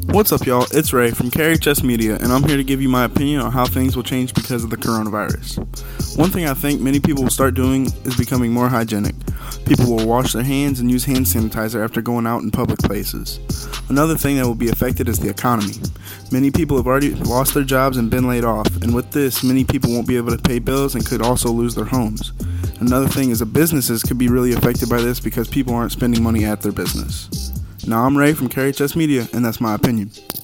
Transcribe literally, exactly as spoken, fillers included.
What's up, y'all? It's Ray from K H S Media, and I'm here to give you my opinion on how things will change because of the coronavirus. One thing I think many people will start doing is becoming more hygienic. People will wash their hands and use hand sanitizer after going out in public places. Another thing that will be affected is the economy. Many people have already lost their jobs and been laid off, and with this, many people won't be able to pay bills and could also lose their homes. Another thing is that businesses could be really affected by this because people aren't spending money at their business. Now, I'm Ray from K H S Media, and that's my opinion.